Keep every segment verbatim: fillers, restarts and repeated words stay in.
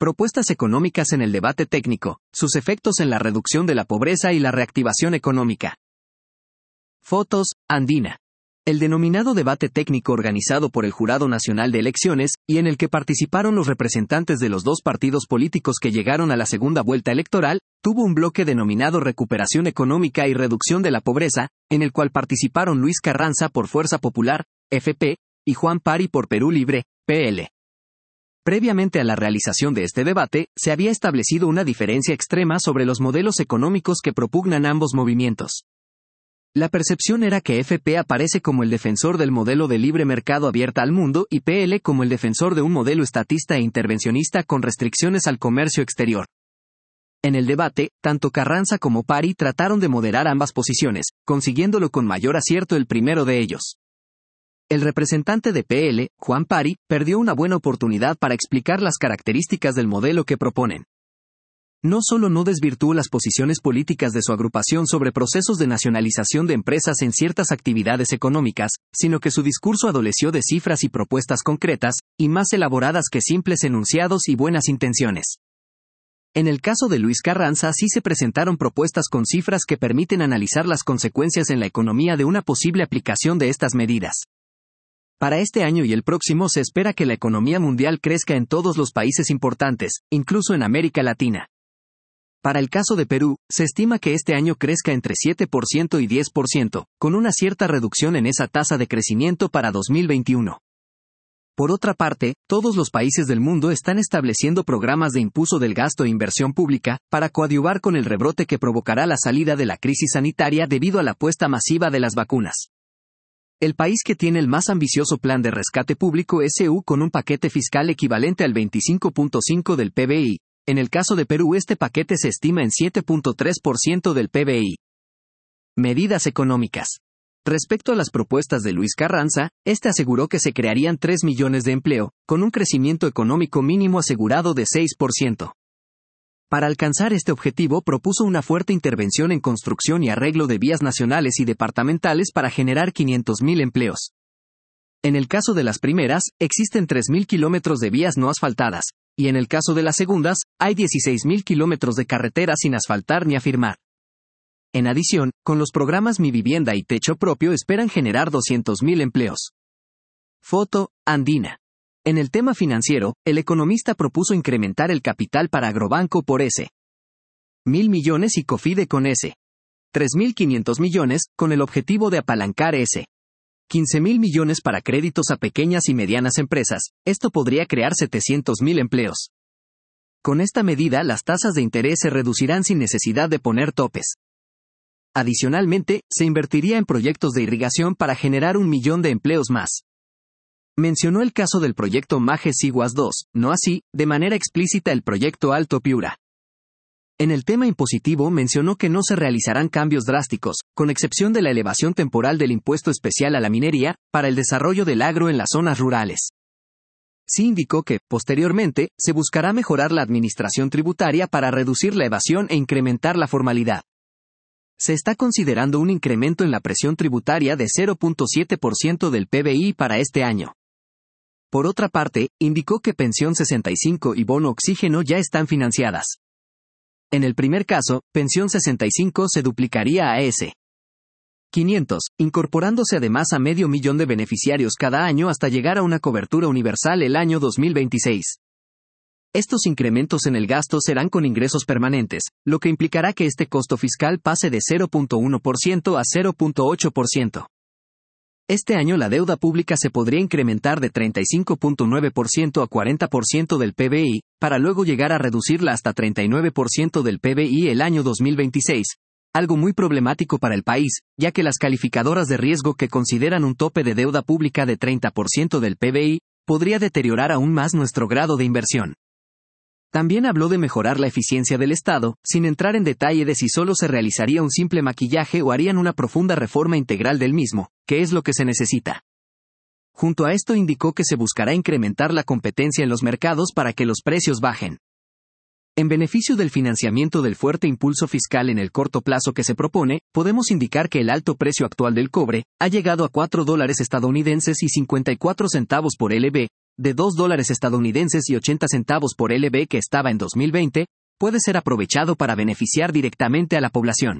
Propuestas económicas en el debate técnico, sus efectos en la reducción de la pobreza y la reactivación económica. Fotos, Andina. El denominado debate técnico organizado por el Jurado Nacional de Elecciones, y en el que participaron los representantes de los dos partidos políticos que llegaron a la segunda vuelta electoral, tuvo un bloque denominado Recuperación Económica y Reducción de la Pobreza, en el cual participaron Luis Carranza por Fuerza Popular, F P, y Juan Pari por Perú Libre, P L. Previamente a la realización de este debate, se había establecido una diferencia extrema sobre los modelos económicos que propugnan ambos movimientos. La percepción era que F P aparece como el defensor del modelo de libre mercado abierta al mundo y P L como el defensor de un modelo estatista e intervencionista con restricciones al comercio exterior. En el debate, tanto Carranza como Pari trataron de moderar ambas posiciones, consiguiéndolo con mayor acierto el primero de ellos. El representante de P L, Juan Pari, perdió una buena oportunidad para explicar las características del modelo que proponen. No solo no desvirtuó las posiciones políticas de su agrupación sobre procesos de nacionalización de empresas en ciertas actividades económicas, sino que su discurso adoleció de cifras y propuestas concretas, y más elaboradas que simples enunciados y buenas intenciones. En el caso de Luis Carranza sí se presentaron propuestas con cifras que permiten analizar las consecuencias en la economía de una posible aplicación de estas medidas. Para este año y el próximo se espera que la economía mundial crezca en todos los países importantes, incluso en América Latina. Para el caso de Perú, se estima que este año crezca entre siete por ciento y diez por ciento, con una cierta reducción en esa tasa de crecimiento para dos mil veintiuno. Por otra parte, todos los países del mundo están estableciendo programas de impulso del gasto e inversión pública, para coadyuvar con el rebrote que provocará la salida de la crisis sanitaria debido a la apuesta masiva de las vacunas. El país que tiene el más ambicioso plan de rescate público es E U con un paquete fiscal equivalente al veinticinco punto cinco del P B I. En el caso de Perú este paquete se estima en siete punto tres por ciento del P B I. Medidas económicas. Respecto a las propuestas de Luis Carranza, este aseguró que se crearían tres millones de empleo, con un crecimiento económico mínimo asegurado de seis por ciento. Para alcanzar este objetivo propuso una fuerte intervención en construcción y arreglo de vías nacionales y departamentales para generar quinientos mil empleos. En el caso de las primeras, existen tres mil kilómetros de vías no asfaltadas, y en el caso de las segundas, hay dieciséis mil kilómetros de carretera sin asfaltar ni afirmar. En adición, con los programas Mi Vivienda y Techo Propio esperan generar doscientos mil empleos. Foto, Andina. En el tema financiero, el economista propuso incrementar el capital para Agrobanco por S. Mil millones y Cofide con S. tres mil quinientos millones, con el objetivo de apalancar S. quince mil millones para créditos a pequeñas y medianas empresas, esto podría crear setecientos mil empleos. Con esta medida las tasas de interés se reducirán sin necesidad de poner topes. Adicionalmente, se invertiría en proyectos de irrigación para generar un millón de empleos más. Mencionó el caso del proyecto Maje Siguas dos, no así, de manera explícita el proyecto Alto Piura. En el tema impositivo mencionó que no se realizarán cambios drásticos, con excepción de la elevación temporal del impuesto especial a la minería, para el desarrollo del agro en las zonas rurales. Sí indicó que, posteriormente, se buscará mejorar la administración tributaria para reducir la evasión e incrementar la formalidad. Se está considerando un incremento en la presión tributaria de cero punto siete por ciento del P B I para este año. Por otra parte, indicó que Pensión sesenta y cinco y Bono Oxígeno ya están financiadas. En el primer caso, Pensión sesenta y cinco se duplicaría a S. quinientos, incorporándose además a medio millón de beneficiarios cada año hasta llegar a una cobertura universal el año dos mil veintiséis. Estos incrementos en el gasto serán con ingresos permanentes, lo que implicará que este costo fiscal pase de cero punto uno por ciento a cero punto ocho por ciento. Este año la deuda pública se podría incrementar de treinta y cinco punto nueve por ciento a cuarenta por ciento del P B I, para luego llegar a reducirla hasta treinta y nueve por ciento del P B I el año dos mil veintiséis, algo muy problemático para el país, ya que las calificadoras de riesgo que consideran un tope de deuda pública de treinta por ciento del P B I, podría deteriorar aún más nuestro grado de inversión. También habló de mejorar la eficiencia del Estado, sin entrar en detalle de si solo se realizaría un simple maquillaje o harían una profunda reforma integral del mismo, que es lo que se necesita. Junto a esto indicó que se buscará incrementar la competencia en los mercados para que los precios bajen. En beneficio del financiamiento del fuerte impulso fiscal en el corto plazo que se propone, podemos indicar que el alto precio actual del cobre ha llegado a cuatro dólares estadounidenses y cincuenta y cuatro centavos por L B, de dos dólares estadounidenses y ochenta centavos por L B que estaba en dos mil veinte, puede ser aprovechado para beneficiar directamente a la población.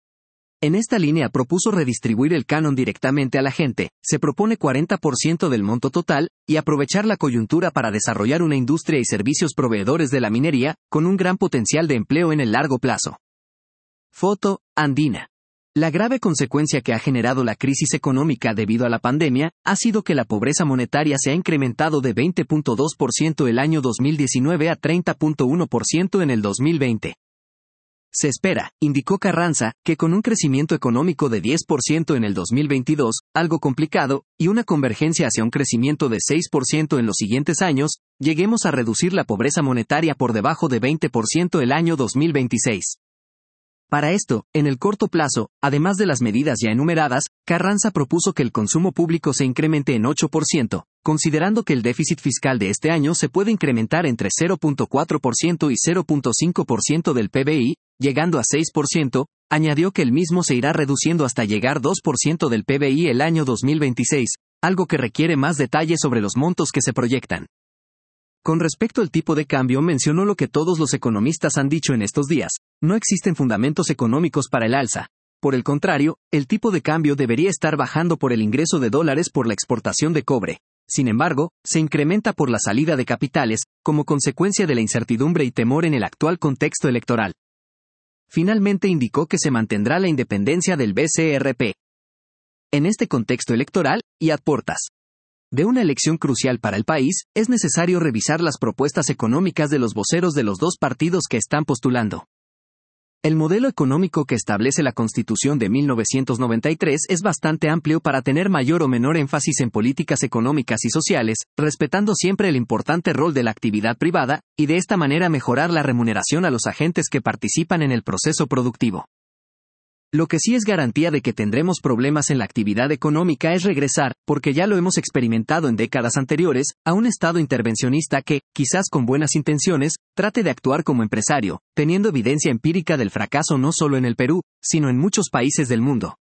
En esta línea propuso redistribuir el canon directamente a la gente, se propone cuarenta por ciento del monto total, y aprovechar la coyuntura para desarrollar una industria y servicios proveedores de la minería, con un gran potencial de empleo en el largo plazo. Foto, Andina. La grave consecuencia que ha generado la crisis económica debido a la pandemia, ha sido que la pobreza monetaria se ha incrementado de veinte punto dos por ciento el año dos mil diecinueve a treinta punto uno por ciento en el dos mil veinte. Se espera, indicó Carranza, que con un crecimiento económico de diez por ciento en el dos mil veintidós, algo complicado, y una convergencia hacia un crecimiento de seis por ciento en los siguientes años, lleguemos a reducir la pobreza monetaria por debajo de veinte por ciento el año dos mil veintiséis. Para esto, en el corto plazo, además de las medidas ya enumeradas, Carranza propuso que el consumo público se incremente en ocho por ciento, considerando que el déficit fiscal de este año se puede incrementar entre cero punto cuatro por ciento y cero punto cinco por ciento del P B I, llegando a seis por ciento, añadió que el mismo se irá reduciendo hasta llegar dos por ciento del P B I el año dos mil veintiséis, algo que requiere más detalle sobre los montos que se proyectan. Con respecto al tipo de cambio, mencionó lo que todos los economistas han dicho en estos días: no existen fundamentos económicos para el alza. Por el contrario, el tipo de cambio debería estar bajando por el ingreso de dólares por la exportación de cobre. Sin embargo, se incrementa por la salida de capitales, como consecuencia de la incertidumbre y temor en el actual contexto electoral. Finalmente indicó que se mantendrá la independencia del B C R P. En este contexto electoral, y a portas de una elección crucial para el país, es necesario revisar las propuestas económicas de los voceros de los dos partidos que están postulando. El modelo económico que establece la Constitución de mil novecientos noventa y tres es bastante amplio para tener mayor o menor énfasis en políticas económicas y sociales, respetando siempre el importante rol de la actividad privada, y de esta manera mejorar la remuneración a los agentes que participan en el proceso productivo. Lo que sí es garantía de que tendremos problemas en la actividad económica es regresar, porque ya lo hemos experimentado en décadas anteriores, a un Estado intervencionista que, quizás con buenas intenciones, trate de actuar como empresario, teniendo evidencia empírica del fracaso no solo en el Perú, sino en muchos países del mundo.